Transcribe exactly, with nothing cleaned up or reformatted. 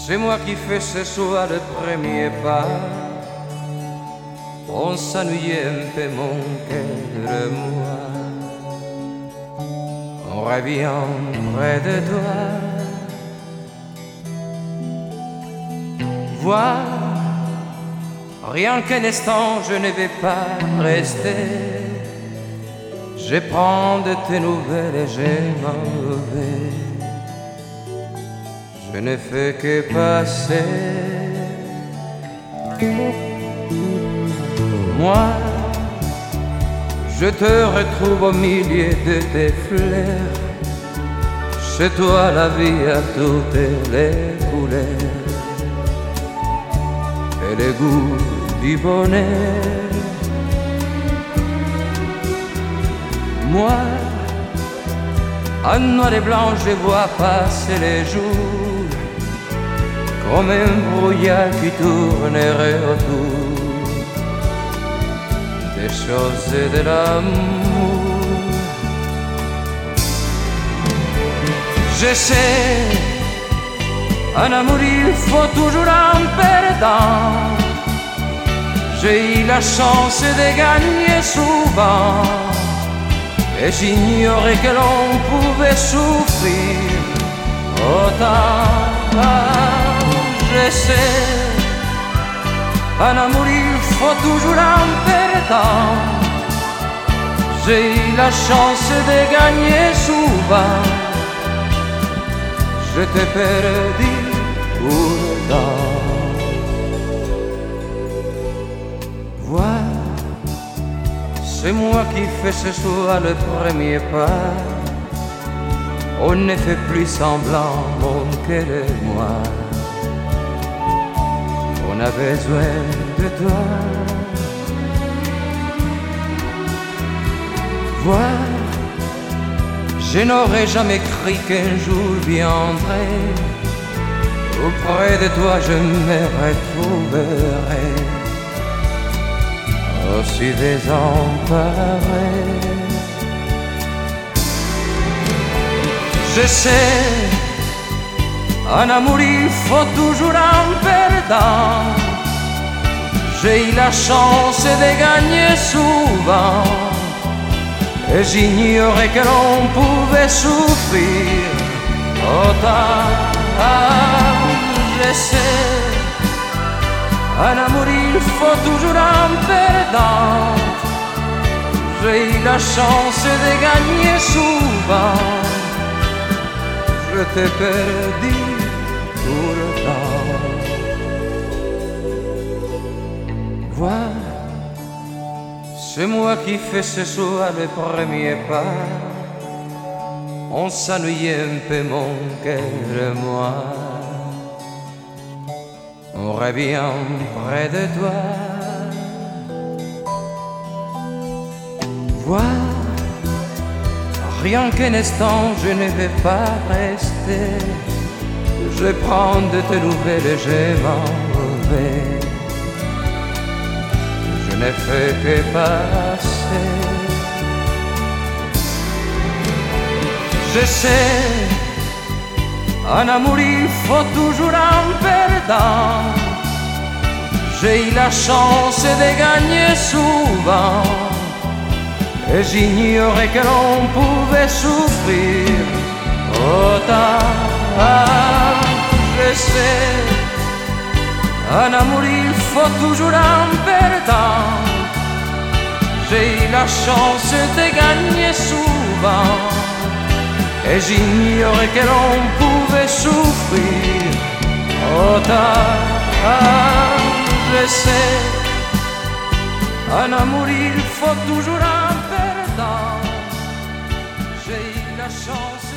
C'est moi qui fais ce soir le premier pas. On s'ennuyait un peu mon cœur et moi. On revient près de toi. Vois, rien qu'un instant je ne vais pas rester. Je prends de tes nouvelles et je m'en vais. Je ne fais que passer. Moi, je te retrouve au milieu de tes fleurs. Chez toi la vie a toutes les couleurs et le goût du bonheur. Moi, en noir et blanc, je vois passer les jours comme un brouillard qui tournerait autour des choses de l'amour. Je sais, en amour il faut toujours un perdant. J'ai eu la chance de gagner souvent et j'ignorais que l'on pouvait souffrir autant. Je sais, en amour il faut toujours un perdant. J'ai eu la chance de gagner souvent. Je t'ai perdu pourtant. Vois, c'est moi qui fais ce soir le premier pas. On ne fait plus semblant, mon cœur et moi. On a besoin de toi. Vois, je n'aurais jamais cru qu'un jour viendrait. Auprès de toi je me retrouverai aussi désemparé. Je sais, en amour il faut toujours un perdant. J'ai eu la chance de gagner souvent et j'ignorais que l'on pouvait souffrir autant. Je sais, en amour il faut toujours un perdant. J'ai eu la chance de gagner souvent. Je t'ai perdu pourtant. Vois, c'est moi qui fais ce soir le premier pas. On s'ennuyait un peu mon cœur et moi. On revient près de toi. Vois, rien qu'un instant je ne vais pas rester. Je prends de tes nouvelles et je m'en vais. Je ne fais que passer. Je sais, en amour il faut toujours un perdant. J'ai eu la chance de gagner souvent et j'ignorais que l'on pouvait souffrir autant. Je sais, en amour il faut toujours un perdant. J'ai eu la chance de gagner souvent et j'ignorais que l'on pouvait souffrir autant. Je sais, en amour il faut toujours un perdant. J'ai eu la chance